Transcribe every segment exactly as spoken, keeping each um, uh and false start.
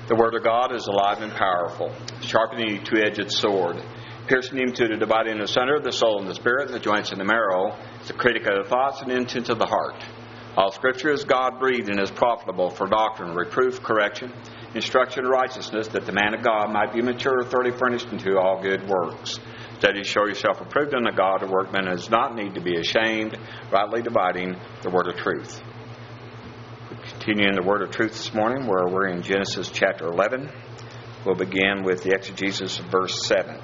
The Word of God is alive and powerful, sharpening a two-edged sword, piercing him to the dividing asunder of the soul and the spirit, and the joints and the marrow, is a critic of the thoughts and intents of the heart. All Scripture is God-breathed and is profitable for doctrine, reproof, correction, instruction, and righteousness, that the man of God might be mature, thoroughly furnished unto all good works. Study to show yourself approved unto God, a workman who does not need to be ashamed, rightly dividing the word of truth. We continue in the word of truth this morning, where we're in Genesis chapter eleven. We'll begin with the exegesis of verse seven.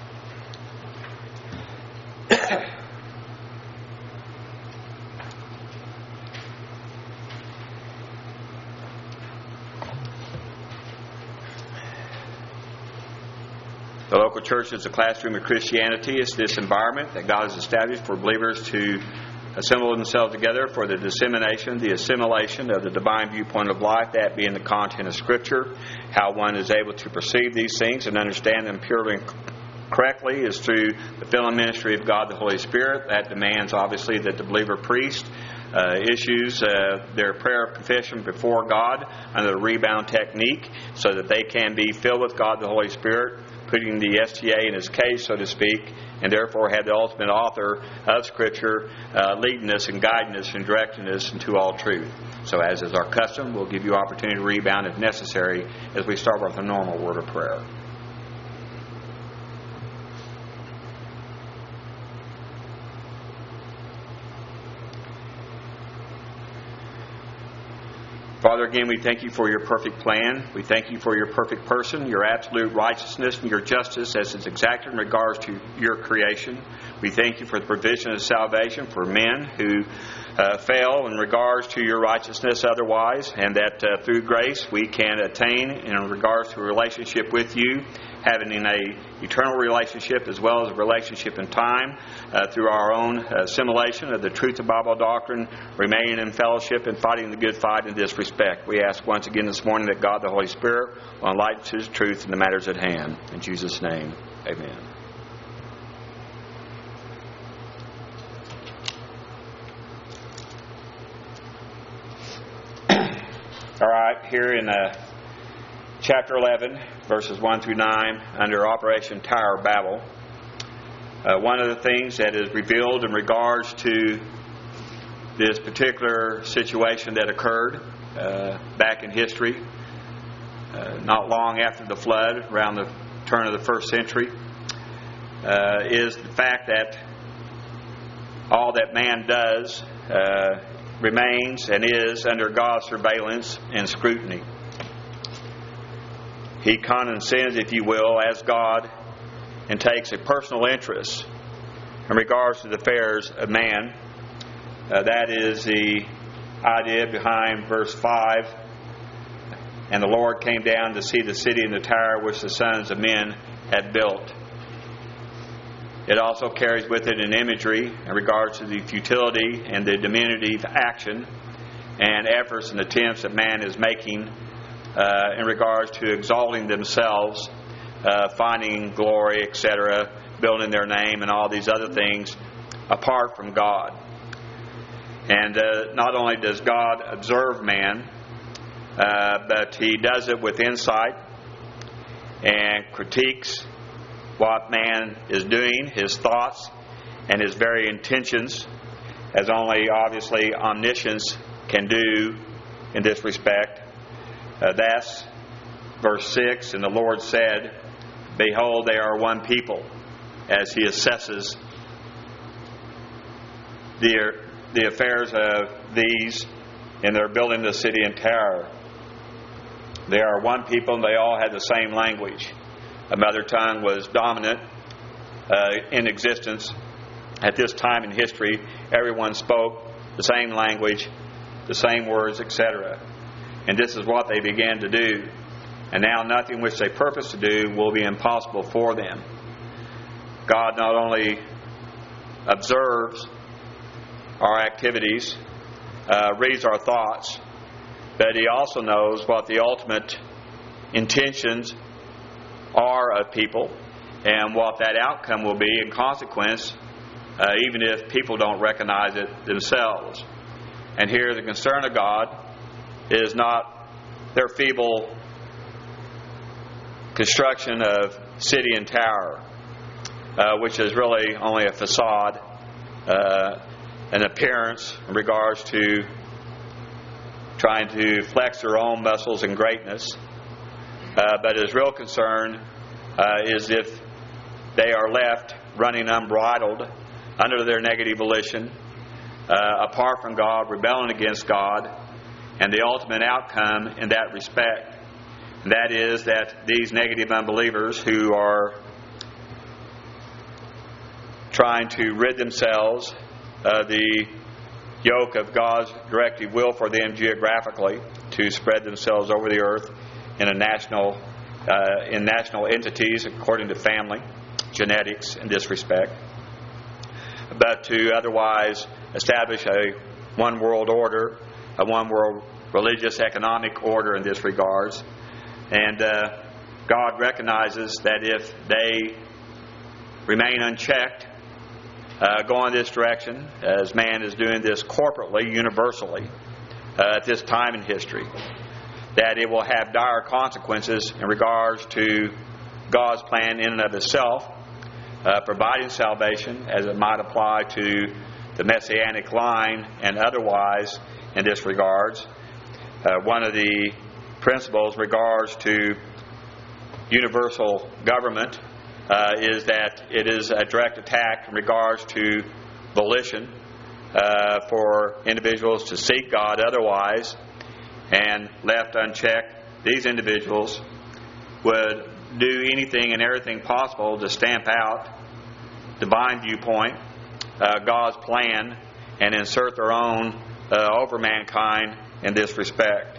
The local church is a classroom of Christianity. It's this environment that God has established for believers to assemble themselves together for the dissemination, the assimilation of the divine viewpoint of life, that being the content of Scripture. How one is able to perceive these things and understand them purely and correctly is through the filling ministry of God the Holy Spirit. That demands, obviously, that the believer priest uh, issues uh, their prayer of confession before God under the rebound technique, so that they can be filled with God the Holy Spirit, putting the S T A in his case, so to speak, and therefore have the ultimate author of Scripture uh, leading us and guiding us and directing us into all truth. So as is our custom, we'll give you opportunity to rebound if necessary as we start with a normal word of prayer. Father, again, we thank you for your perfect plan. We thank you for your perfect person, your absolute righteousness, and your justice as is exacted in regards to your creation. We thank you for the provision of salvation for men who uh, fail in regards to your righteousness otherwise, and that uh, through grace we can attain in regards to a relationship with you, having a eternal relationship as well as a relationship in time uh, through our own assimilation of the truth of Bible doctrine, remaining in fellowship and fighting the good fight in this respect. We ask once again this morning that God the Holy Spirit will enlighten His truth in the matters at hand. In Jesus' name, amen. All right, here in uh, chapter eleven, verses one through nine, under Operation Tower of Babel, uh, one of the things that is revealed in regards to this particular situation that occurred uh, back in history, uh, not long after the flood, around the turn of the first century, uh, is the fact that all that man does uh, remains and is under God's surveillance and scrutiny. He condescends, if you will, as God, and takes a personal interest in regards to the affairs of man. Uh, that is the idea behind verse five. And the Lord came down to see the city and the tower which the sons of men had built. It also carries with it an imagery in regards to the futility and the diminutive action and efforts and attempts that man is making uh, in regards to exalting themselves, uh, finding glory, et cetera, building their name and all these other things apart from God. And uh, not only does God observe man, uh, but He does it with insight and critiques what man is doing, his thoughts, and his very intentions, as only obviously omniscience can do in this respect. Uh, that's verse six, and the Lord said, "Behold, they are one people," as He assesses the, the affairs of these, and they're building the city and tower. They are one people, and they all had the same language. A mother tongue was dominant uh, in existence at this time in history. Everyone spoke the same language, the same words, et cetera. And this is what they began to do. And now nothing which they purpose to do will be impossible for them. God not only observes our activities, uh, reads our thoughts, but He also knows what the ultimate intentions are of people and what that outcome will be in consequence, uh, even if people don't recognize it themselves. And here the concern of God is not their feeble construction of city and tower, uh, which is really only a facade, uh, an appearance in regards to trying to flex their own muscles and greatness. Uh, but his real concern uh, is if they are left running unbridled under their negative volition, uh, apart from God, rebelling against God, and the ultimate outcome in that respect. And that is that these negative unbelievers who are trying to rid themselves of the yoke of God's directive will for them geographically to spread themselves over the earth in a national, uh, in national entities according to family, genetics in this respect, but to otherwise establish a one world order, a one world religious economic order in this regards. And uh, God recognizes that if they remain unchecked, uh, go in this direction, as man is doing this corporately, universally, uh, at this time in history, that it will have dire consequences in regards to God's plan in and of itself, uh, providing salvation as it might apply to the Messianic line and otherwise in this regards. Uh, one of the principles in regards to universal government uh, is that it is a direct attack in regards to volition uh, for individuals to seek God otherwise, and left unchecked, these individuals would do anything and everything possible to stamp out divine viewpoint, uh, God's plan, and insert their own uh, over mankind in this respect.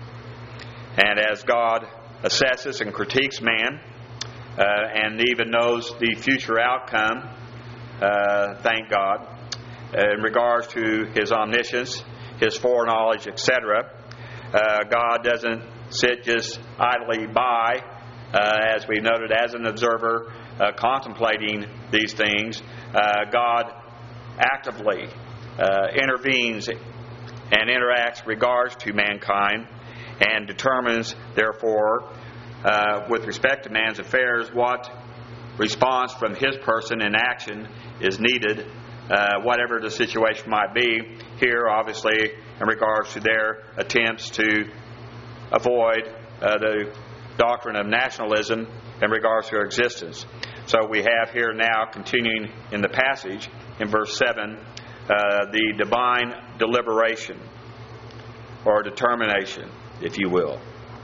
And as God assesses and critiques man, uh, and even knows the future outcome, uh, thank God, uh, in regards to His omniscience, His foreknowledge, et cetera, uh, God doesn't sit just idly by, uh, as we noted, as an observer, uh, contemplating these things. Uh, God actively uh, intervenes and interacts regards to mankind, and determines, therefore, uh, with respect to man's affairs, what response from his person in action is needed, uh, whatever the situation might be. Here, obviously, in regards to their attempts to avoid uh, the doctrine of nationalism in regards to our existence. So we have here now, continuing in the passage, in verse seven, uh, the divine deliberation, or determination, if you will.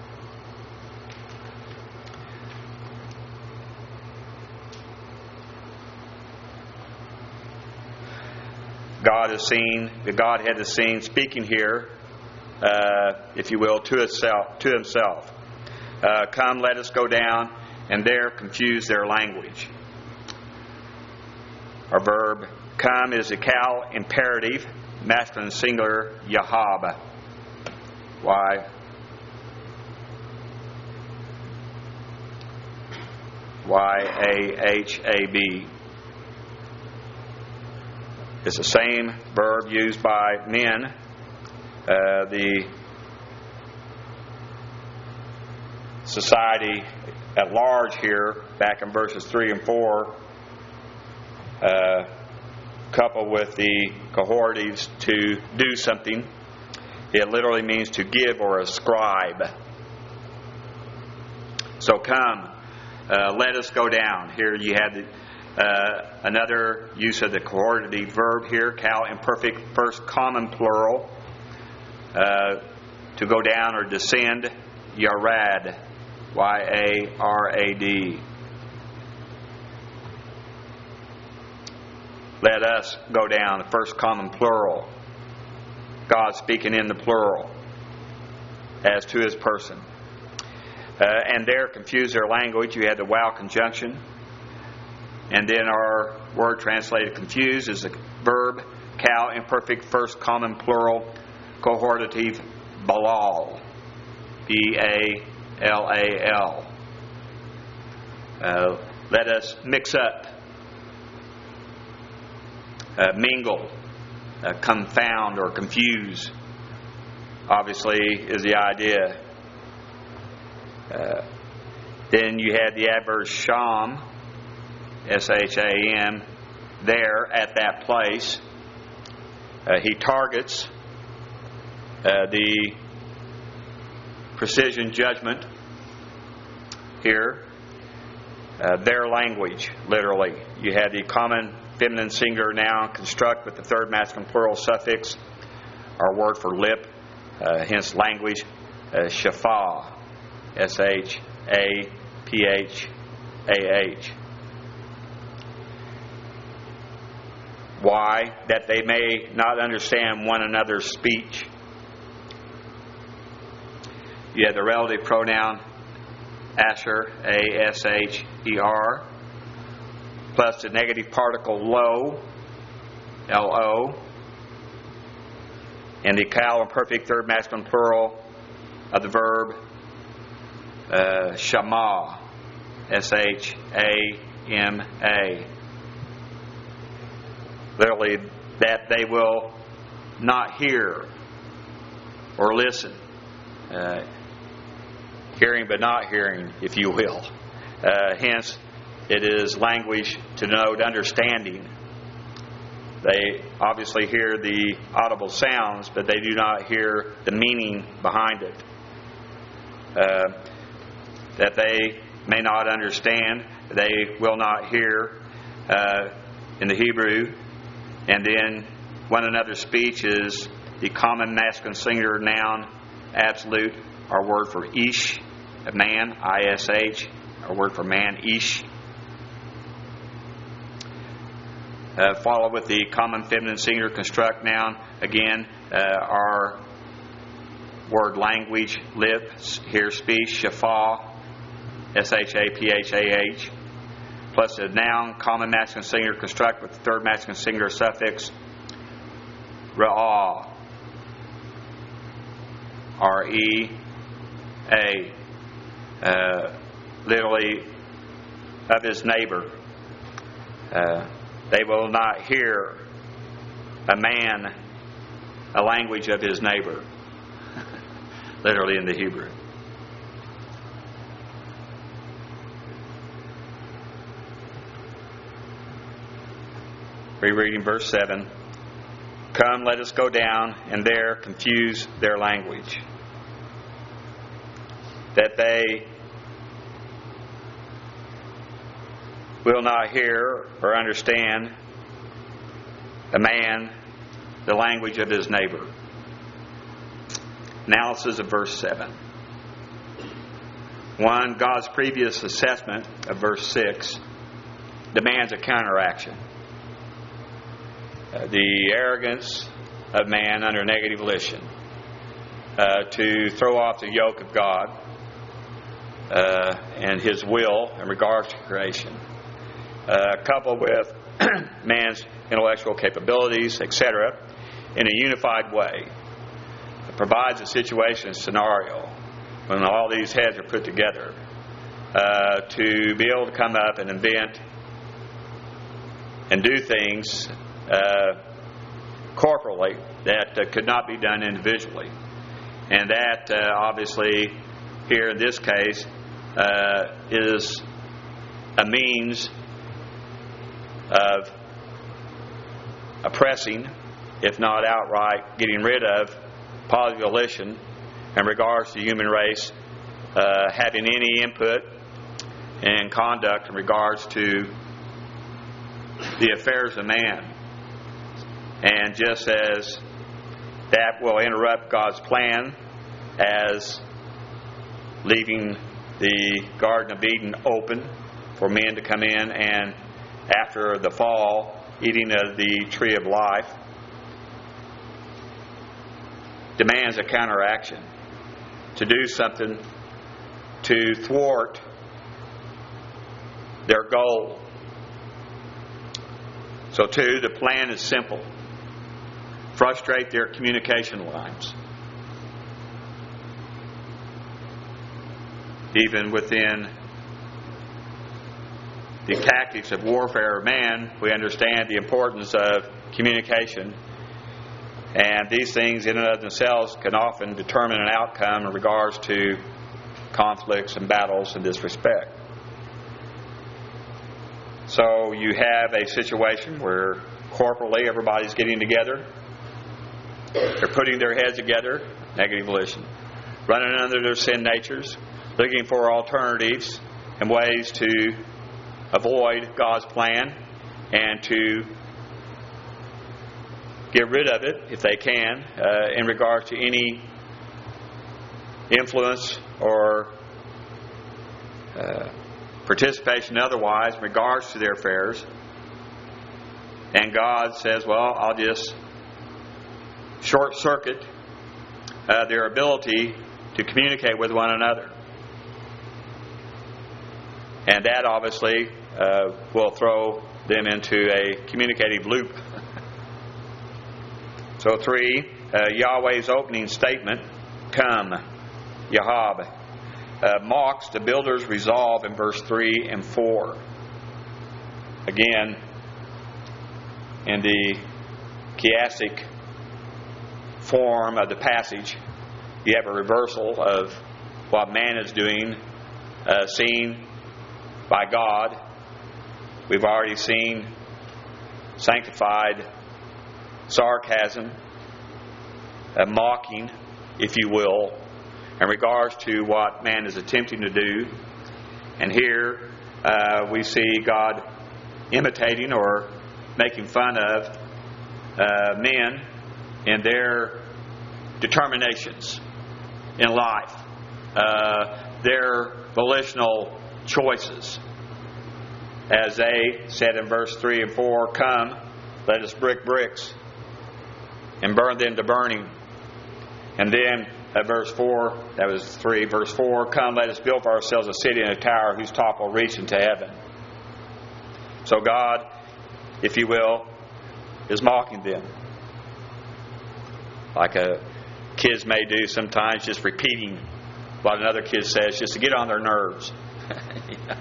God is seen, the Godhead is seen speaking here, uh, if you will, to itself, to Himself. Uh, Come, let us go down, and there confuse their language. Our verb come is a cal imperative, masculine singular yahab. Why? Y A H A B. It's the same verb used by men. Uh, the society at large here, back in verses three and four, uh, coupled with the cohortives to do something, it literally means to give or ascribe. So come, uh, let us go down. Here you have the, uh, another use of the cohortative verb here, cal imperfect first common plural, uh, to go down or descend, yarad, Y A R A D. Let us go down, the first common plural. God speaking in the plural as to His person. Uh, and there, confuse their language. You had the wow conjunction. And then our word translated confuse is a verb, cal, imperfect, first common plural, cohortative, balal. B A L A L. Uh, let us mix up, uh, mingle, uh, confound, or confuse, obviously, is the idea. Uh, Then you had the adverb sham, S H A M, there at that place. Uh, he targets uh, the precision judgment here. Uh, their language, literally. You had the common feminine singular noun construct with the third masculine plural suffix, our word for lip, uh, hence language, uh, shafah, S H A P H A H. Why? That they may not understand one another's speech. You have the relative pronoun asher, A S H E R, plus the negative particle lo, L O, and the cal imperfect third masculine plural of the verb uh, shama, S H A M A. Literally, that they will not hear or listen. Uh, hearing but not hearing, if you will. Uh, hence, it is language to denote understanding. They obviously hear the audible sounds, but they do not hear the meaning behind it. Uh, that they may not understand, they will not hear uh, in the Hebrew. And then one another's speech is the common masculine singular noun absolute, our word for ish, a man, I S H, our word for man, ish. Uh, follow with the common feminine singular construct noun, again, uh, our word language, lip, here speech, shafah, S H A P H A H, plus a noun, common masculine singular construct with the third masculine singular suffix, ra'ah, R E A, uh, literally of his neighbor. Uh, they will not hear a man a language of his neighbor, literally in the Hebrew. Rereading verse seven. Come, let us go down, and there confuse their language, that they will not hear or understand a man the language of his neighbor. Analysis of verse seven. One, God's previous assessment of verse six demands a counteraction. Uh, the arrogance of man under negative volition uh, to throw off the yoke of God uh, and His will in regards to creation, uh, coupled with man's intellectual capabilities, et cetera, in a unified way, it provides a situation, a scenario, when all these heads are put together, uh, to be able to come up and invent and do things Uh, corporally that uh, could not be done individually. And that uh, obviously here in this case uh, is a means of oppressing, if not outright getting rid of, positive volition in regards to the human race uh, having any input and conduct in regards to the affairs of man. And just as that will interrupt God's plan as leaving the Garden of Eden open for men to come in and after the fall eating of the tree of life, demands a counteraction to do something to thwart their goal. So too, the plan is simple. Frustrate their communication lines. Even within the tactics of warfare of man, we understand the importance of communication. And these things in and of themselves can often determine an outcome in regards to conflicts and battles in this respect. So you have a situation where corporately everybody's getting together. They're putting their heads together, negative volition, running under their sin natures, looking for alternatives and ways to avoid God's plan and to get rid of it, if they can, uh, in regard to any influence or uh, participation otherwise in regards to their affairs. And God says, well, I'll just short circuit uh, their ability to communicate with one another. And that obviously uh, will throw them into a communicative loop. So three, uh, Yahweh's opening statement, come, Yahab, uh, mocks the builder's resolve in verse three and four. Again, in the chiastic form of the passage, you have a reversal of what man is doing, uh, seen by God. We've already seen sanctified sarcasm, a mocking, if you will, in regards to what man is attempting to do. And here uh, we see God imitating or making fun of uh, men in their determinations in life, uh, their volitional choices. As they said in verse three and four, come, let us brick bricks and burn them to burning. And then at verse four, that was three, verse four, come, let us build for ourselves a city and a tower whose top will reach into heaven. So God, if you will, is mocking them. Like a kids may do sometimes, just repeating what another kid says just to get on their nerves. Yeah.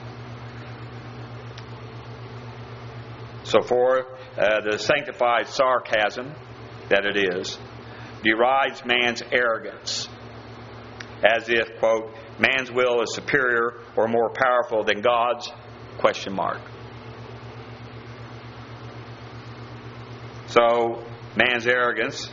So for uh, the sanctified sarcasm that it is, derides man's arrogance, as if, quote, man's will is superior or more powerful than God's, question mark. So, man's arrogance,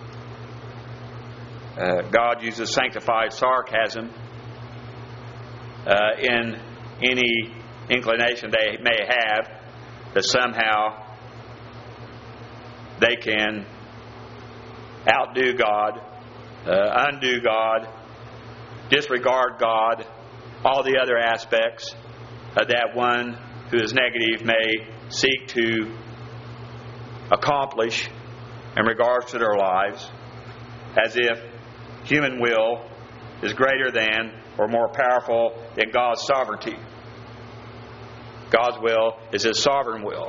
uh, God uses sanctified sarcasm uh, in any inclination they may have that somehow they can outdo God, uh, undo God, disregard God, all the other aspects uh, that one who is negative may seek to accomplish in regards to their lives, as if human will is greater than or more powerful than God's sovereignty. God's will is His sovereign will.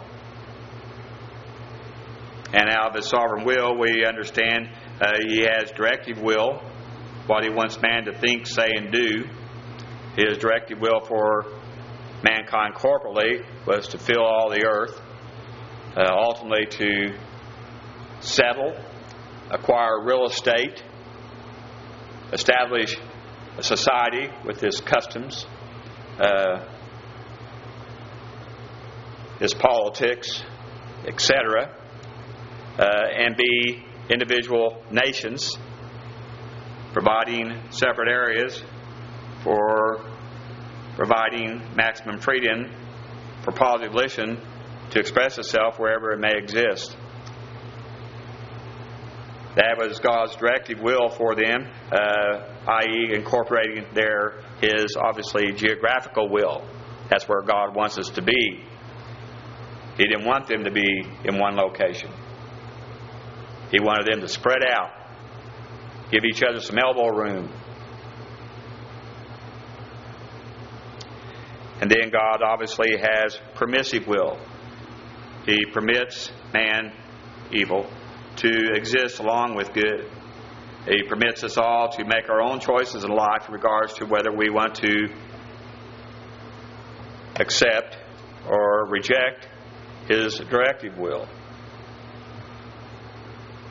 And out of His sovereign will, we understand uh, He has directive will, what He wants man to think, say, and do. His directive will for mankind corporately was to fill all the earth, uh, ultimately to settle, acquire real estate, establish a society with its customs, uh, its politics, et cetera, uh, and be individual nations, providing separate areas for providing maximum freedom for positive volition to express itself wherever it may exist. That was God's directive will for them, uh, that is incorporating there His, obviously, geographical will. That's where God wants us to be. He didn't want them to be in one location. He wanted them to spread out, give each other some elbow room. And then God obviously has permissive will. He permits man, evil, to exist along with good. He permits us all to make our own choices in life in regards to whether we want to accept or reject His directive will.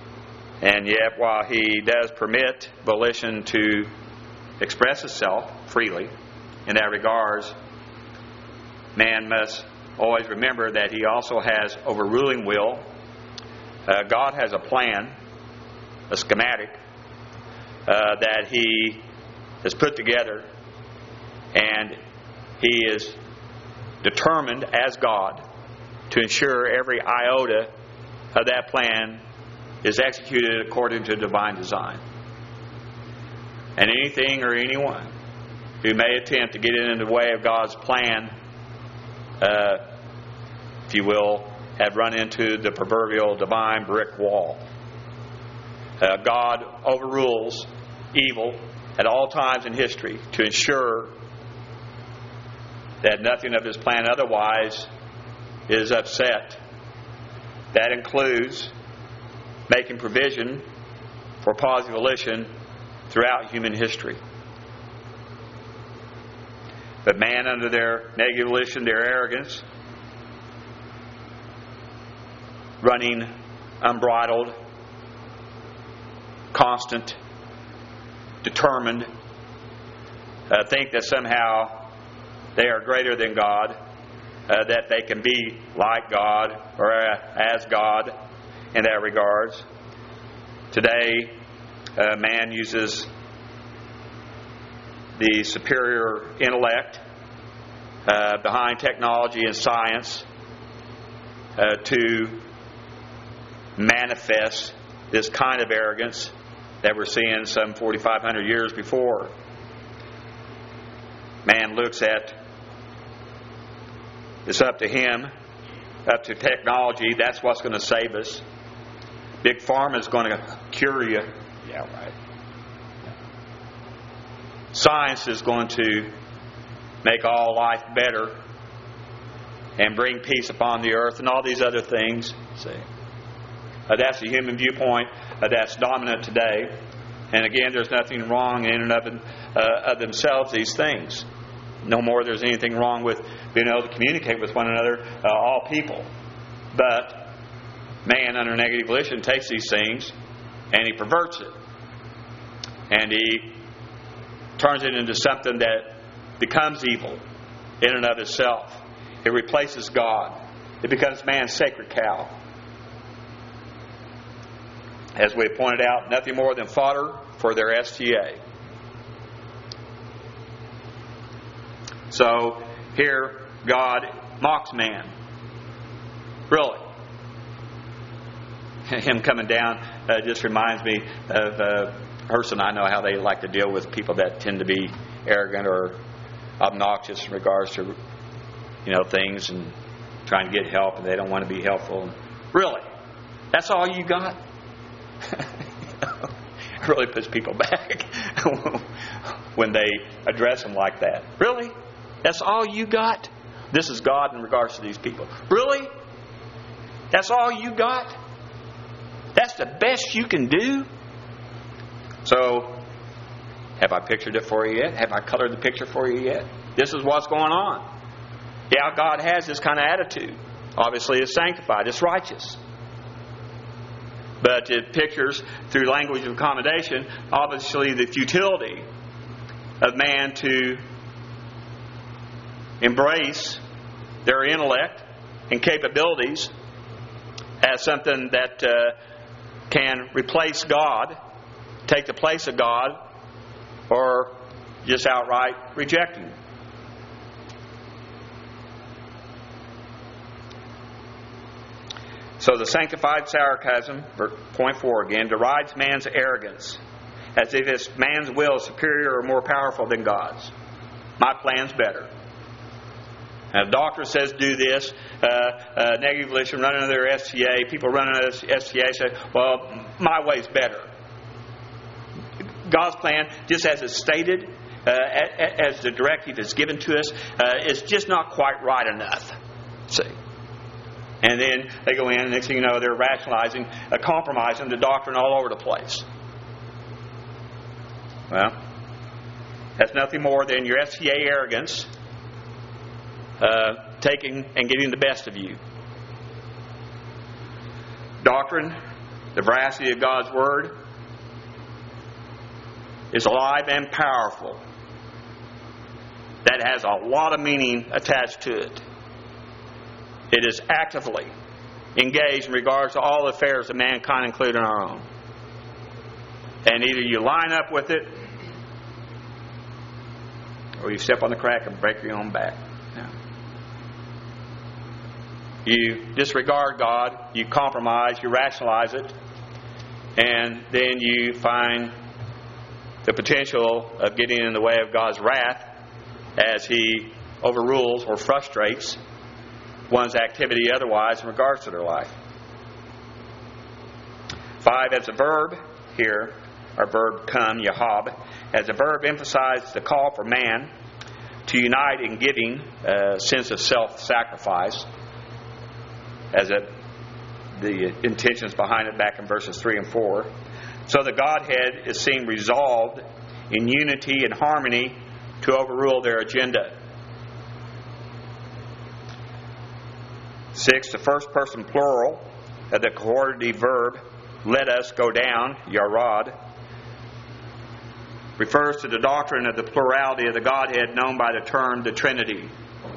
And yet, while He does permit volition to express itself freely. In that regards, man must always remember that he also has overruling will. Uh, God has a plan, a schematic, uh, that He has put together, and He is determined as God to ensure every iota of that plan is executed according to divine design. And anything or anyone who may attempt to get in the way of God's plan, uh, if you will, have run into the proverbial divine brick wall. Uh, God overrules evil at all times in history to ensure that nothing of His plan otherwise is upset. That includes making provision for positive volition throughout human history. But man, under their negative volition, their arrogance, running unbridled, constant, determined, uh, think that somehow they are greater than God, uh, that they can be like God or uh, as God in that regards. Today, uh, man uses the superior intellect uh, behind technology and science uh, to manifest this kind of arrogance that we're seeing some forty-five hundred years before. Man looks at, it's up to him, up to technology, that's what's going to save us. Big Pharma is going to cure you. Yeah, right. Science is going to make all life better and bring peace upon the earth and all these other things. See? Uh, that's the human viewpoint uh, that's dominant today. And again, there's nothing wrong in and of, uh, of themselves, these things. No more there's anything wrong with being able to communicate with one another, uh, all people. But man, under negative volition, takes these things and he perverts it. And he turns it into something that becomes evil in and of itself. It replaces God. It becomes man's sacred cow. As we have pointed out, nothing more than fodder for their S T A. So here, God mocks man. Really. Him coming down uh, just reminds me of uh, a person I know how they like to deal with people that tend to be arrogant or obnoxious in regards to, you know, things and trying to get help and they don't want to be helpful. Really? That's all you got? It really puts people back when they address them like that. Really? That's all you got? This is God in regards to these people. Really? That's all you got? That's the best you can do? So, have I pictured it for you yet? Have I colored the picture for you yet? This is what's going on. Yeah, God has this kind of attitude. Obviously, it's sanctified. It's righteous. But it pictures, through language of accommodation, obviously the futility of man to embrace their intellect and capabilities as something that uh, can replace God, take the place of God, or just outright reject Him. So the sanctified sarcasm, point four again, derides man's arrogance, as if his man's will is superior or more powerful than God's. My plan's better. And a doctor says do this, uh, uh, negative volition, running under their S T A, people running under S T A say, well, my way's better. God's plan, just as it's stated, uh, as the directive is given to us, uh, is just not quite right enough. See? And then they go in, and next thing you know, they're rationalizing, uh, compromising the doctrine all over the place. Well, that's nothing more than your S T A arrogance uh, taking and getting the best of you. Doctrine, the veracity of God's Word, is alive and powerful that has a lot of meaning attached to it. It is actively engaged in regards to all affairs of mankind, including our own. And either you line up with it, or you step on the crack and break your own back. No. You disregard God, you compromise, you rationalize it, and then you find the potential of getting in the way of God's wrath as He overrules or frustrates one's activity otherwise in regards to their life. Five, as a verb here, our verb come, yahab, as a verb emphasizes the call for man to unite in giving a sense of self-sacrifice, as it, the intentions behind it back in verses three and four. So the Godhead is seen resolved in unity and harmony to overrule their agenda. Six, the first person plural of the cohortative verb, let us go down, yarad, refers to the doctrine of the plurality of the Godhead known by the term the Trinity.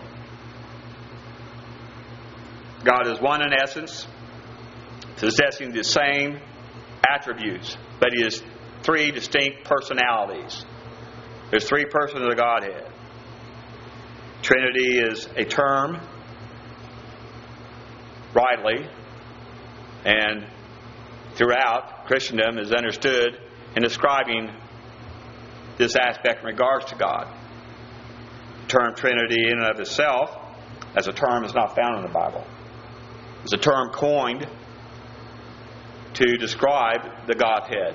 God is one in essence, possessing the same attributes, but He is three distinct personalities. There's three persons of the Godhead. Trinity is a term, rightly, and throughout Christendom is understood in describing this aspect in regards to God. The term Trinity in and of itself, as a term, is not found in the Bible. It's a term coined to describe the Godhead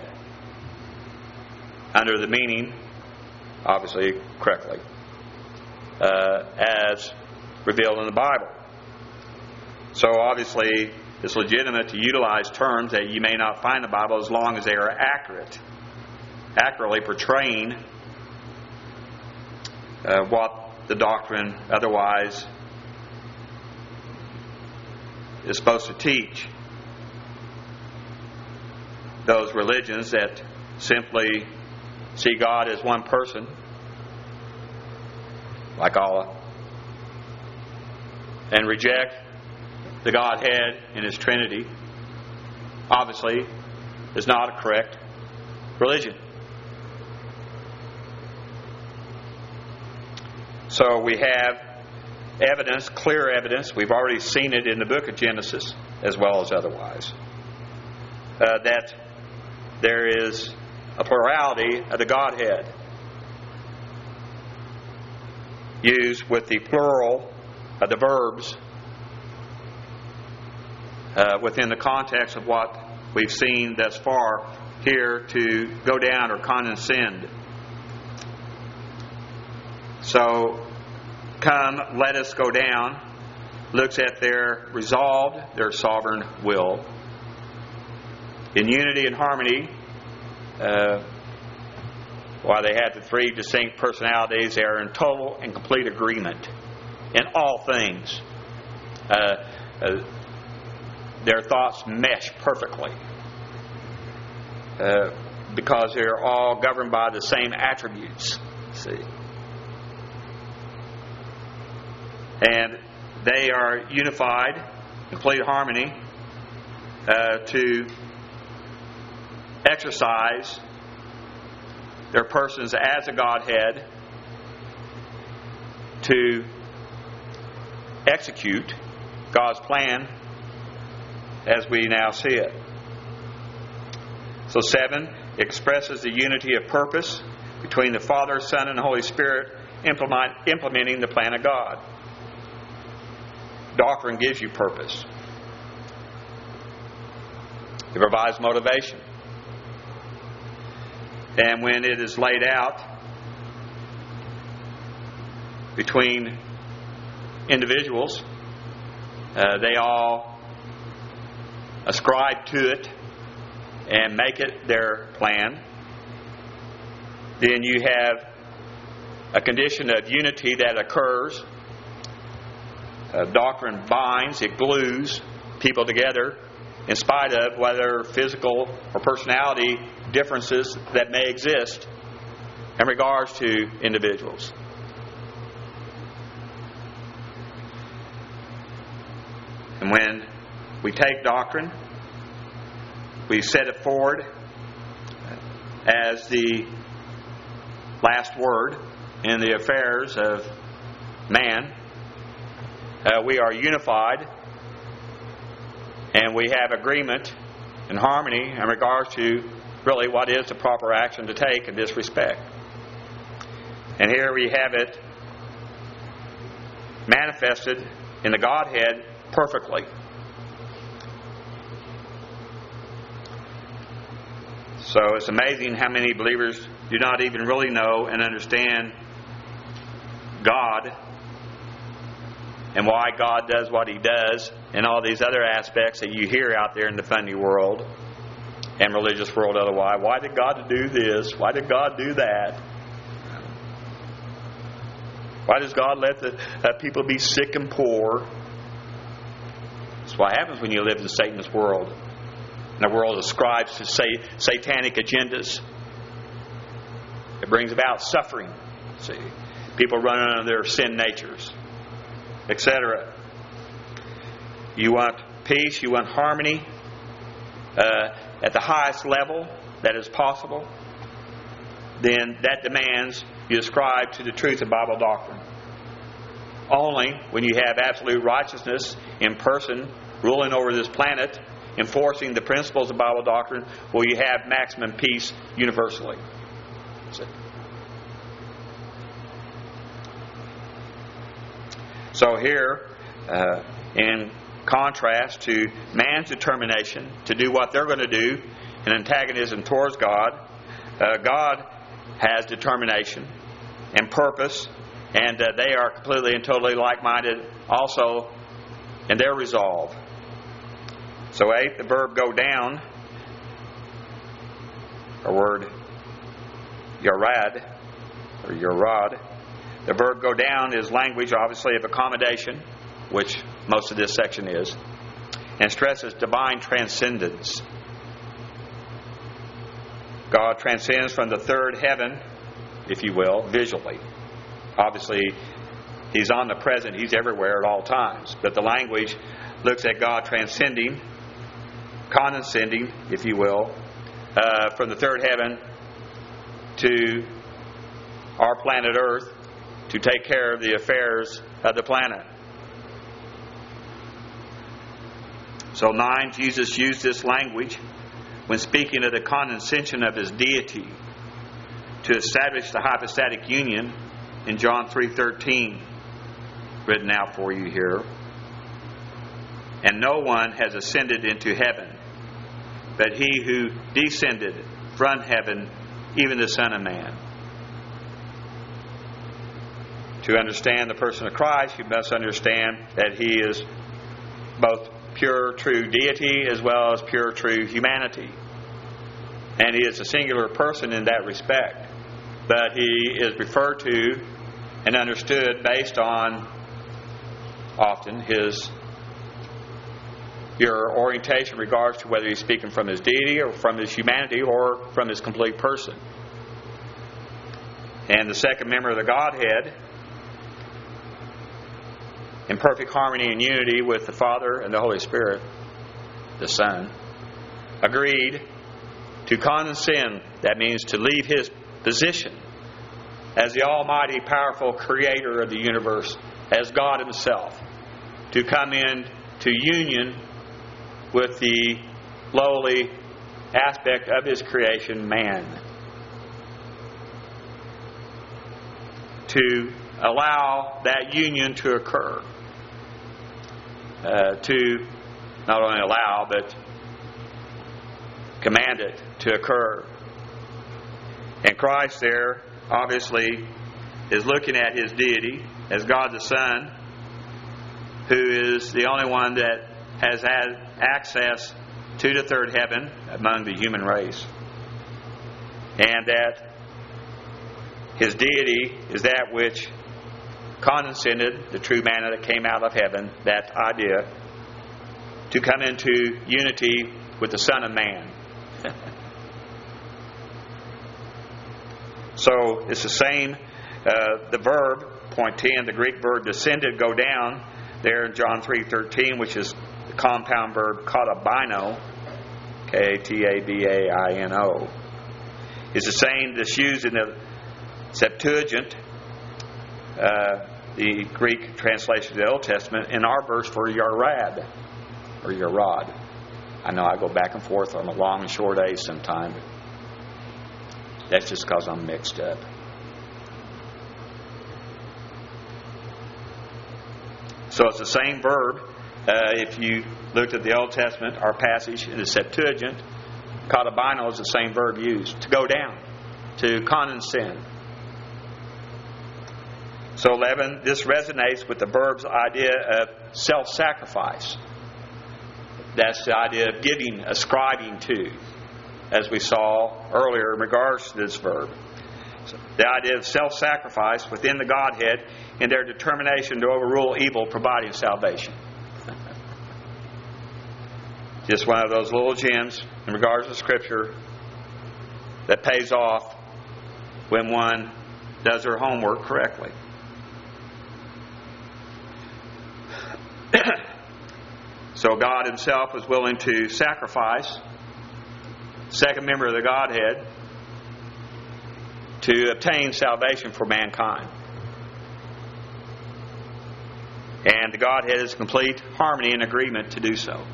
under the meaning, obviously correctly, uh, as revealed in the Bible. So obviously it's legitimate to utilize terms that you may not find in the Bible as long as they are accurate, accurately portraying uh, what the doctrine otherwise is supposed to teach. Those religions that simply see God as one person, like Allah, and reject the Godhead in His Trinity, obviously is not a correct religion. So we have evidence, clear evidence, we've already seen it in the book of Genesis as well as otherwise, uh, that there is a plurality of the Godhead used with the plural of the verbs uh, within the context of what we've seen thus far here, to go down or condescend. So, come, let us go down, looks at their resolved, their sovereign will. In unity and harmony, uh, while they have the three distinct personalities, they are in total and complete agreement in all things. Uh, uh, their thoughts mesh perfectly uh, because they're all governed by the same attributes. See, and they are unified, complete harmony, uh, to exercise their persons as a Godhead, to execute God's plan as we now see it. So seven expresses the unity of purpose between the Father, Son, and the Holy Spirit, implement, implementing the plan of God. Doctrine gives you purpose. It provides motivation. And when it is laid out between individuals, uh, they all ascribe to it and make it their plan. Then you have a condition of unity that occurs. Uh, doctrine binds, it glues people together in spite of whether physical or personality differences that may exist in regards to individuals. And when we take doctrine, we set it forward as the last word in the affairs of man. Uh, we are unified, and we have agreement and harmony in regards to really what is the proper action to take in this respect. And here we have it manifested in the Godhead perfectly. So it's amazing how many believers do not even really know and understand God and why God does what He does and all these other aspects that you hear out there in the funny world and religious world otherwise. Why did God do this? Why did God do that? Why does God let the uh, people be sick and poor? That's what happens when you live in Satan's world. And the world ascribes to say, satanic agendas. It brings about suffering. See, people run under their sin natures, et cetera. You want peace, you want harmony uh, at the highest level that is possible. Then that demands you ascribe to the truth of Bible doctrine. Only when you have absolute righteousness in person ruling over this planet, enforcing the principles of Bible doctrine, will you have maximum peace universally. So here, uh, in contrast to man's determination to do what they're going to do in antagonism towards God, uh, God has determination and purpose, and uh, they are completely and totally like-minded also in their resolve. So eight, the verb go down, or word yarad, or yarad. The verb go down is language, obviously, of accommodation, which most of this section is, and stresses divine transcendence. God transcends from the third heaven, if you will, visually. Obviously, He's omnipresent, He's everywhere at all times. But the language looks at God transcending, condescending, if you will, uh, from the third heaven to our planet Earth to take care of the affairs of the planet. So nine, Jesus used this language when speaking of the condescension of His deity to establish the hypostatic union in John three thirteen, written out for you here. And no one has ascended into heaven, but He who descended from heaven, even the Son of Man. To understand the person of Christ, you must understand that He is both pure, true deity as well as pure, true humanity. And He is a singular person in that respect. But He is referred to and understood based on often His your orientation in regards to whether He's speaking from His deity or from His humanity or from His complete person. And the second member of the Godhead, in perfect harmony and unity with the Father and the Holy Spirit, the Son, agreed to condescend. That means to leave His position as the almighty, powerful creator of the universe, as God Himself, to come in to union with the lowly aspect of His creation, man. To allow that union to occur. Uh, to not only allow, but command it to occur. And Christ there, obviously, is looking at His deity as God the Son, who is the only one that has had access to the third heaven among the human race. And that His deity is that which condescended, the true manna that came out of heaven, that idea, to come into unity with the Son of Man. So it's the same, uh, the verb, point ten, the Greek verb descended, go down, there in John three thirteen, which is the compound verb katabino, K A T A B A I N O, is the same that's used in the Septuagint, uh, the Greek translation of the Old Testament, in our verse for yarad, or your rod. I know I go back and forth on the long and short A sometimes. That's just because I'm mixed up. So it's the same verb. Uh, if you looked at the Old Testament, our passage in the Septuagint, katabino is the same verb used. To go down. To condescend. So eleven, this resonates with the verb's idea of self-sacrifice. That's the idea of giving, ascribing to, as we saw earlier in regards to this verb. So the idea of self-sacrifice within the Godhead in their determination to overrule evil, providing salvation. Just one of those little gems in regards to Scripture that pays off when one does their homework correctly. So God Himself was willing to sacrifice second member of the Godhead to obtain salvation for mankind. And the Godhead is complete harmony and agreement to do so.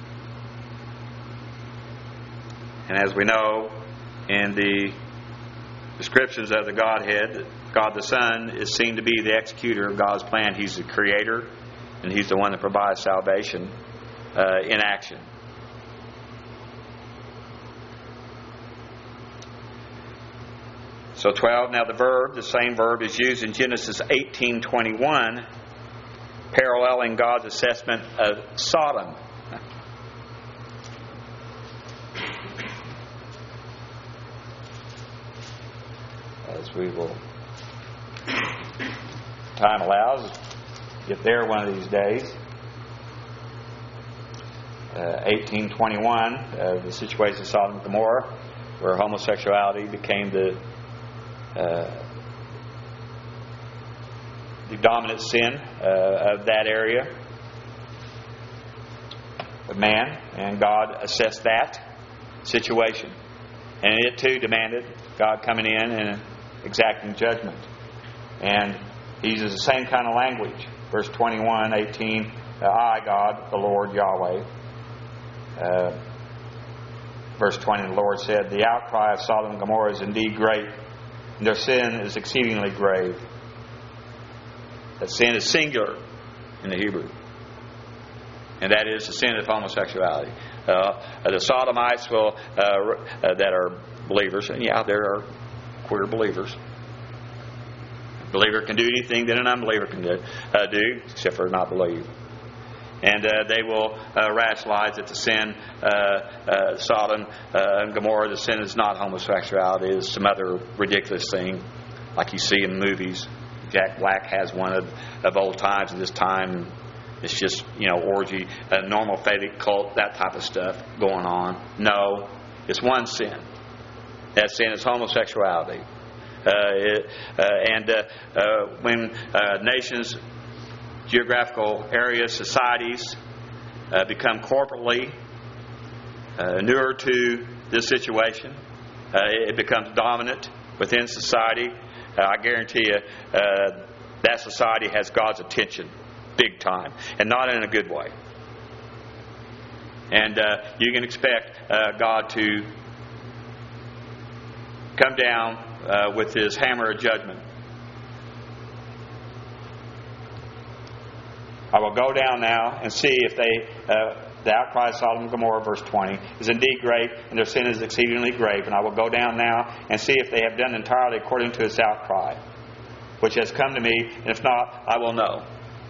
And as we know in the descriptions of the Godhead, God the Son is seen to be the executor of God's plan. He's the creator, and He's the one that provides salvation uh, in action. So twelve, now the verb, the same verb is used in Genesis eighteen twenty-one, paralleling God's assessment of Sodom. As we will, time allows, get there one of these days. Uh, eighteen twenty-one, uh, the situation of Sodom and Gomorrah, where homosexuality became the Uh, the dominant sin uh, of that area of man, and God assessed that situation, and it too demanded God coming in and exacting judgment. And He uses the same kind of language. Verse twenty-one, eighteen, I, God, the Lord Yahweh. Uh, verse twenty, the Lord said, the outcry of Sodom and Gomorrah is indeed great, and their sin is exceedingly grave. That sin is singular in the Hebrew. And that is the sin of homosexuality. Uh, the Sodomites will, uh, uh, that are believers, and yeah, there are queer believers. A believer can do anything that an unbeliever can do, uh, do except for not believe. And uh, they will uh, rationalize that the sin, uh, uh, Sodom uh, and Gomorrah, the sin is not homosexuality, it's some other ridiculous thing, like you see in movies. Jack Black has one of, of old times, and this time it's just, you know, orgy, a normal Vedic cult, that type of stuff going on. No, it's one sin. That sin is homosexuality. Uh, it, uh, and uh, uh, when uh, nations, geographical areas, societies uh, become corporately uh, newer to this situation, uh, it becomes dominant within society. Uh, I guarantee you uh, that society has God's attention big time, and not in a good way. And uh, you can expect uh, God to come down uh, with His hammer of judgment. I will go down now and see if they, uh, the outcry of Sodom and Gomorrah, verse twenty, is indeed great, and their sin is exceedingly grave. And I will go down now and see if they have done entirely according to its outcry, which has come to me, and if not, I will know.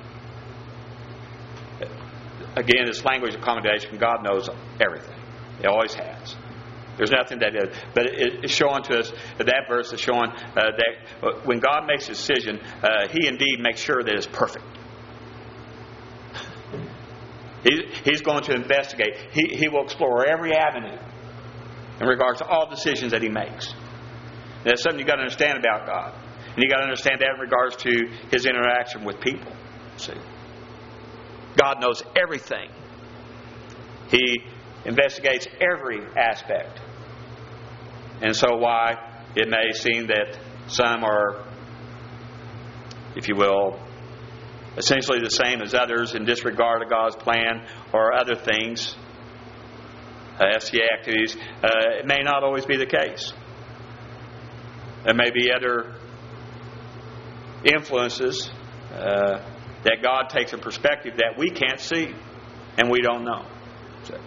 Again, this language of commendation, God knows everything. He always has. There's nothing that is. But it's showing to us, that verse is showing uh, that when God makes a decision, uh, He indeed makes sure that it's perfect. He, he's going to investigate. He, he will explore every avenue in regards to all decisions that He makes. And that's something you've got to understand about God. And you've got to understand that in regards to His interaction with people. See? God knows everything. He investigates every aspect. And so why it may seem that some are, if you will, essentially the same as others in disregard of God's plan or other things, uh, S C A activities, uh, it may not always be the case. There may be other influences uh, that God takes a perspective that we can't see and we don't know. So,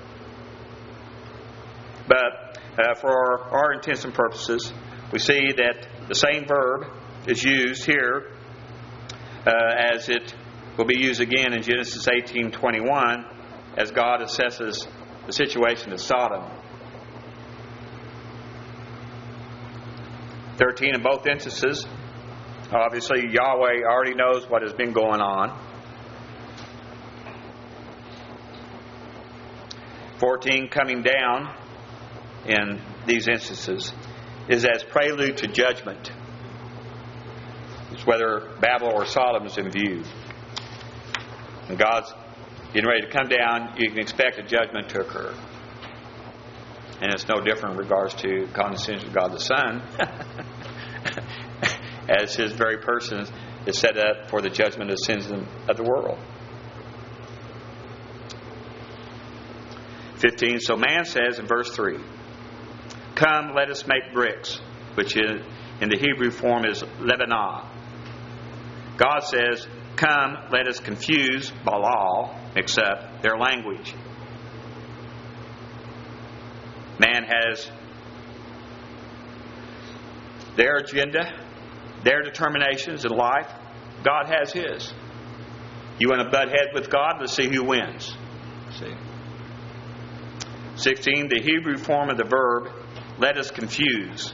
but uh, for our, our intents and purposes, we see that the same verb is used here uh, as it will be used again in Genesis eighteen twenty-one as God assesses the situation of Sodom. thirteen in both instances. Obviously, Yahweh already knows what has been going on. fourteen, coming down in these instances, is as prelude to judgment. It's whether Babel or Sodom is in view. When God's getting ready to come down, you can expect a judgment to occur. And it's no different in regards to condescension of God the Son, as His very person is set up for the judgment of sins of the world. fifteen, so man says in verse three, come, let us make bricks, which in, in the Hebrew form is lebanah. God says, come, let us confuse, balal, mix up their language. Man has their agenda, their determinations in life. God has His. You want to butt heads with God? Let's see who wins. See. sixteen, the Hebrew form of the verb, let us confuse,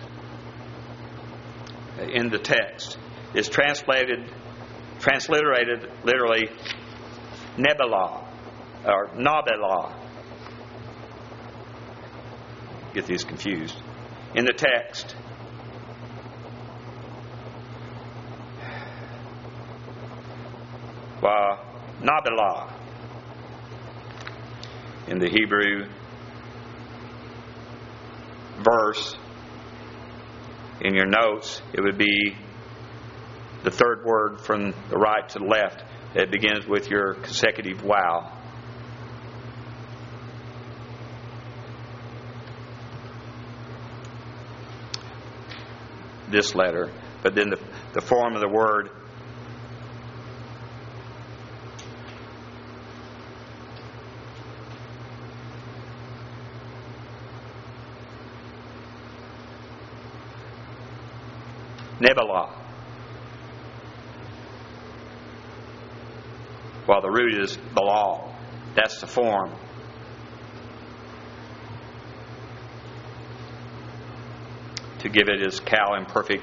in the text, is translated, transliterated literally, nebelah, or nabelah. Get these confused. In the text, wa nabelah. In the Hebrew verse, in your notes, it would be the third word from the right to the left. It begins with your consecutive wow. This letter, but then the, the form of the word nebelah. While the root is balal. That's the form. To give it its cal imperfect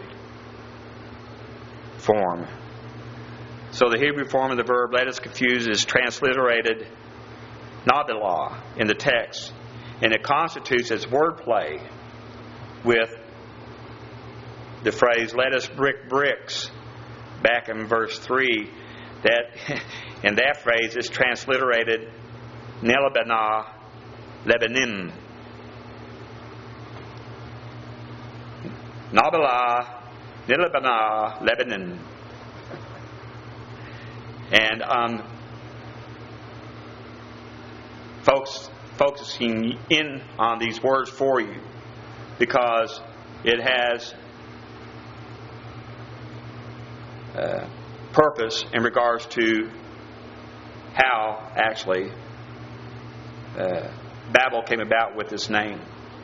form. So the Hebrew form of the verb, let us confuse, is transliterated nabelah in the text. And it constitutes as wordplay with the phrase, let us brick bricks, back in verse three, that in that phrase is transliterated Nelebanah Lebanim. Nabelah Nelebanah Lebanon. And um, folks focusing in on these words for you, because it has Uh, purpose in regards to how actually uh, Babel came about with this name.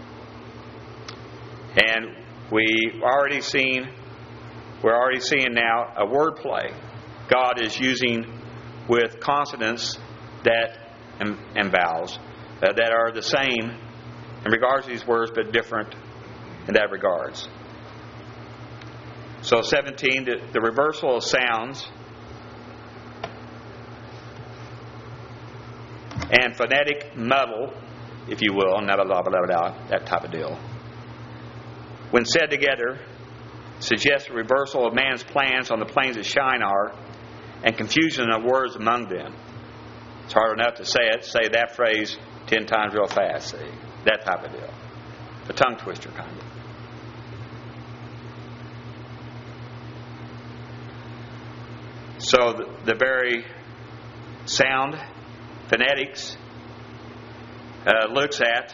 And we already seen, we're already seeing now a wordplay God is using with consonants that and, and vowels uh, that are the same in regards to these words, but different in that regards. So seventeen, the, the reversal of sounds and phonetic muddle, if you will, that type of deal, when said together, suggests a reversal of man's plans on the plains of Shinar and confusion of words among them. It's hard enough to say it, say that phrase ten times real fast. See? That type of deal. A tongue twister kind of. So the, the very sound phonetics uh, looks at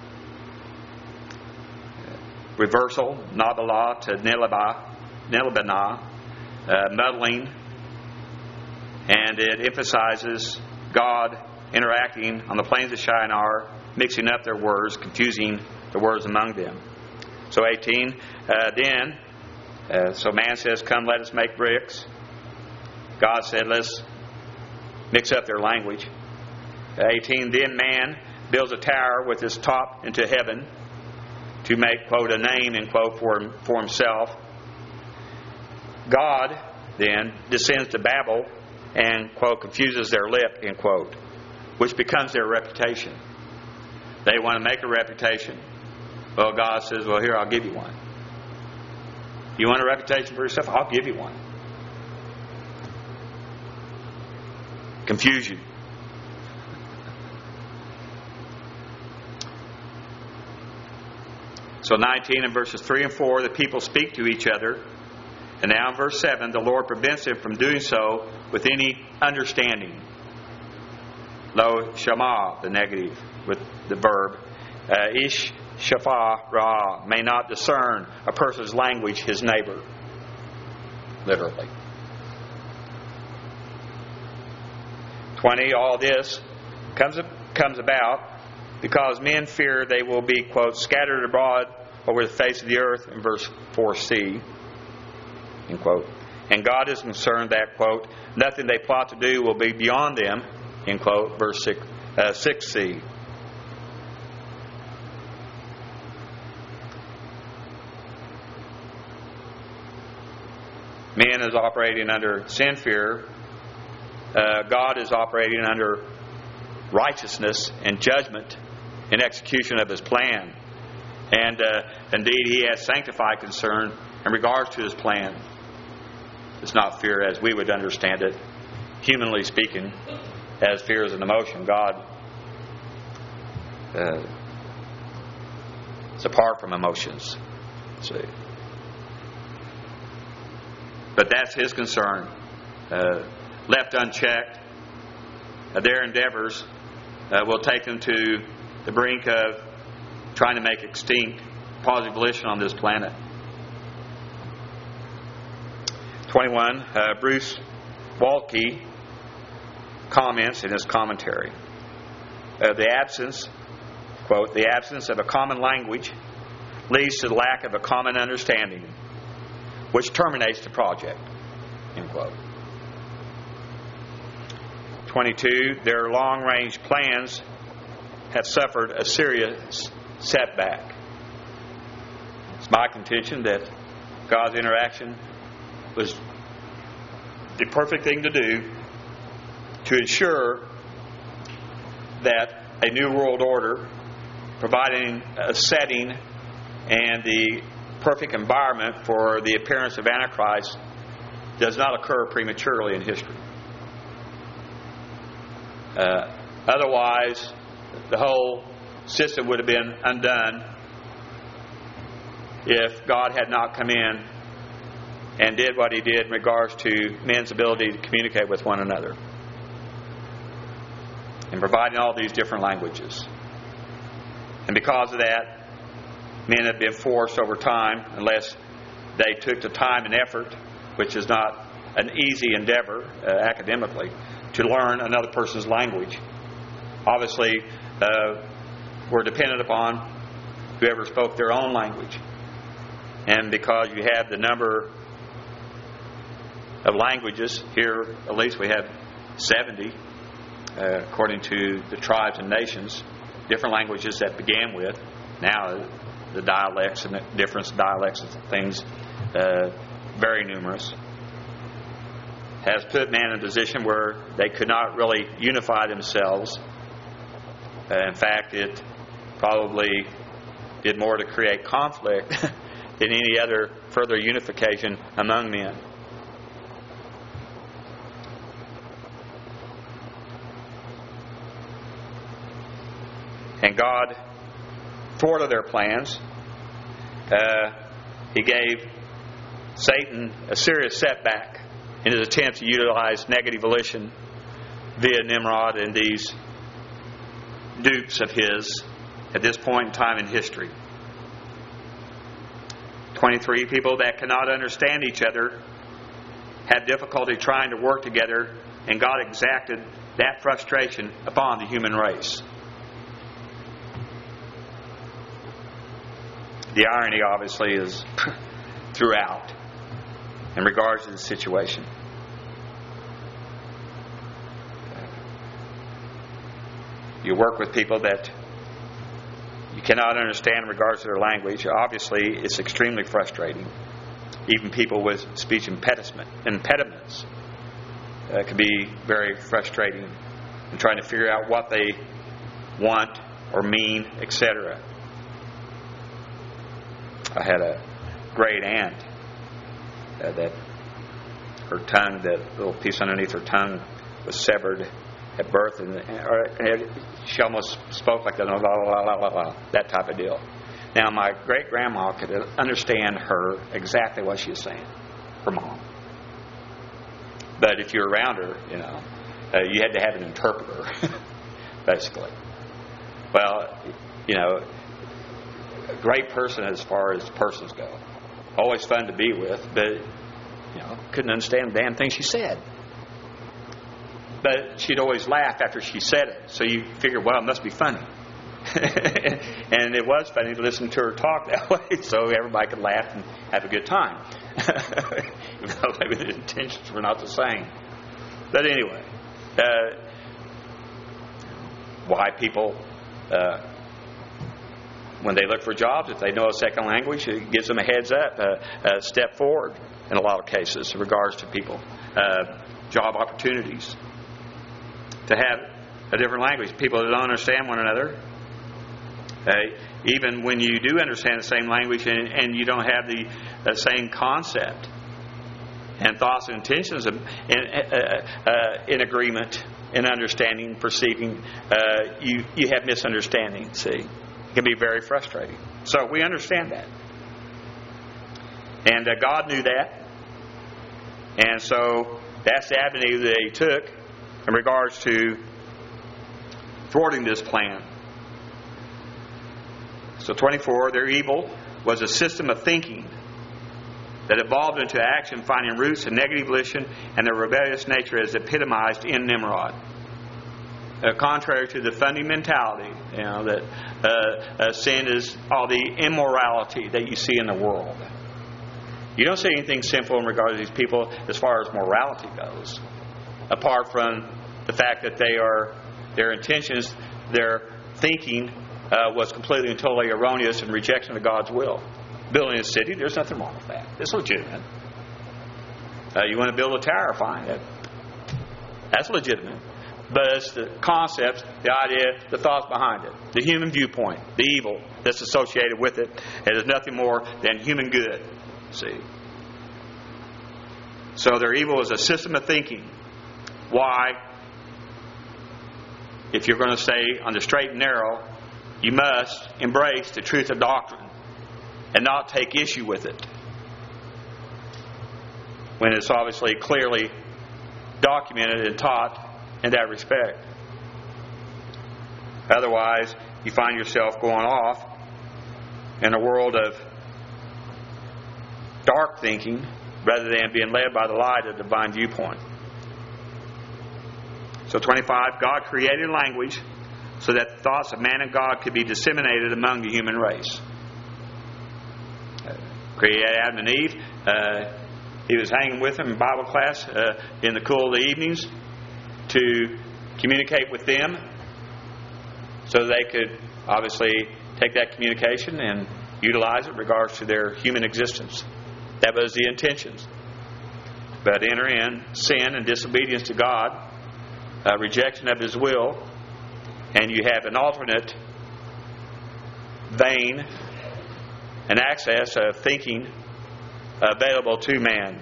reversal, nabala to nilaba, nilabana, uh, muddling, and it emphasizes God interacting on the plains of Shinar, mixing up their words, confusing the words among them. So eighteen, uh, then, uh, so man says, come, let us make bricks. God said, let's mix up their language. eighteen, then man builds a tower with its top into heaven to make, quote, a name, end quote, for, for himself. God then descends to Babel and, quote, confuses their lip, end quote, which becomes their reputation. They want to make a reputation. Well, God says, well, here, I'll give you one. You want a reputation for yourself? I'll give you one. Confuse you. So nineteen and verses three and four, the people speak to each other. And now in verse seven, the Lord prevents them from doing so with any understanding. Lo shama, the negative, with the verb. Uh, ish shafa ra, may not discern a person's language, his neighbor. Literally. twenty, all this comes comes about because men fear they will be, quote, scattered abroad over the face of the earth, in verse four c, end quote. And God is concerned that, quote, nothing they plot to do will be beyond them, end quote, verse six, uh, six c. Man is operating under sin fear. Uh, God is operating under righteousness and judgment in execution of His plan. And uh, indeed, He has sanctified concern in regards to His plan. It's not fear as we would understand it, humanly speaking, as fear is an emotion. God uh, is apart from emotions. See, but that's His concern. Uh, left unchecked, uh, their endeavors uh, will take them to the brink of trying to make extinct positive volition on this planet. twenty-one, uh, Bruce Waltke comments in his commentary. Uh, the absence, quote, the absence of a common language leads to the lack of a common understanding, which terminates the project, end quote. twenty-two, their long-range plans have suffered a serious setback. It's my contention that God's interaction was the perfect thing to do to ensure that a new world order, providing a setting and the perfect environment for the appearance of Antichrist, does not occur prematurely in history. Uh, otherwise, the whole system would have been undone if God had not come in and did what He did in regards to men's ability to communicate with one another and providing all these different languages. And because of that, men have been forced over time, unless they took the time and effort, which is not an easy endeavor uh, academically, to learn another person's language. Obviously, uh, we're dependent upon whoever spoke their own language. And because you have the number of languages, here at least we have seventy, uh, according to the tribes and nations, different languages that began with. Now the dialects and the different dialects and things, uh, very numerous, has put man in a position where they could not really unify themselves. Uh, in fact, it probably did more to create conflict than any other further unification among men. And God thwarted their plans. Uh, he gave Satan a serious setback in his attempt to utilize negative volition via Nimrod and these dupes of his at this point in time in history. twenty-three people that cannot understand each other have difficulty trying to work together, and God exacted that frustration upon the human race. The irony, obviously, is throughout in regards to the situation. You work with people that you cannot understand in regards to their language. Obviously, it's extremely frustrating. Even people with speech impediment, impediments uh, can be very frustrating in trying to figure out what they want or mean, et cetera. I had a great aunt uh, that her tongue, that little piece underneath her tongue, was severed at birth, and, and she almost spoke like that, la, la, la, la, la, that type of deal. Now, my great grandma could understand her exactly what she was saying, her mom. But if you're around her, you know, uh, you had to have an interpreter, basically. Well, you know, a great person as far as persons go. Always fun to be with, but, you know, couldn't understand the damn thing she said. But she'd always laugh after she said it. So you figure, well, it must be funny. And it was funny to listen to her talk that way, so everybody could laugh and have a good time. Even though maybe the intentions were not the same. But anyway, uh, why people, uh, when they look for jobs, if they know a second language, it gives them a heads up, uh, a step forward in a lot of cases in regards to people, uh, job opportunities. To have a different language. People that don't understand one another. Uh, even when you do understand the same language and, and you don't have the, the same concept and thoughts and intentions of, in, uh, uh, in agreement, in understanding, perceiving, uh, you, you have misunderstanding. See, it can be very frustrating. So we understand that. And uh, God knew that. And so that's the avenue that He took in regards to thwarting this plan. So twenty-four, their evil was a system of thinking that evolved into action, finding roots in negative volition and their rebellious nature as epitomized in Nimrod. Uh, contrary to the funding mentality, you know, that uh, uh, sin is all the immorality that you see in the world. You don't see anything sinful in regard to these people as far as morality goes, apart from the fact that they are, their intentions, their thinking uh, was completely and totally erroneous in rejection of God's will. Building a city, there's nothing wrong with that. It's legitimate. Uh, you want to build a tower, fine. That, that's legitimate. But it's the concepts, the idea, the thoughts behind it. The human viewpoint, the evil that's associated with it. It is nothing more than human good. See? So their evil is a system of thinking. Why? If you're going to stay on the straight and narrow, you must embrace the truth of doctrine and not take issue with it when it's obviously clearly documented and taught in that respect. Otherwise, you find yourself going off in a world of dark thinking rather than being led by the light of the divine viewpoint. So twenty-five, God created language so that the thoughts of man and God could be disseminated among the human race. Uh, created Adam and Eve. Uh, he was hanging with them in Bible class uh, in the cool of the evenings to communicate with them so they could obviously take that communication and utilize it in regards to their human existence. That was the intentions. But enter in sin and disobedience to God, uh, rejection of His will, and you have an alternate vein and access of thinking available to man.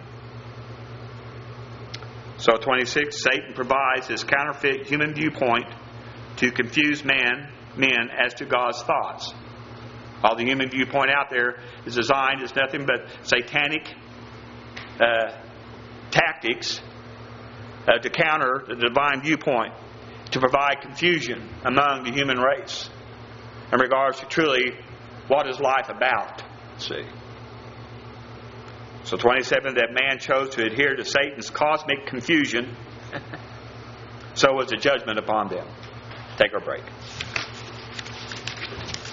So twenty-six, Satan provides his counterfeit human viewpoint to confuse man men as to God's thoughts. All the human viewpoint out there is designed as nothing but satanic uh, tactics uh, to counter the divine viewpoint, to provide confusion among the human race in regards to truly what is life about. See. So twenty-seven, that man chose to adhere to Satan's cosmic confusion. So was the judgment upon them. Take our break.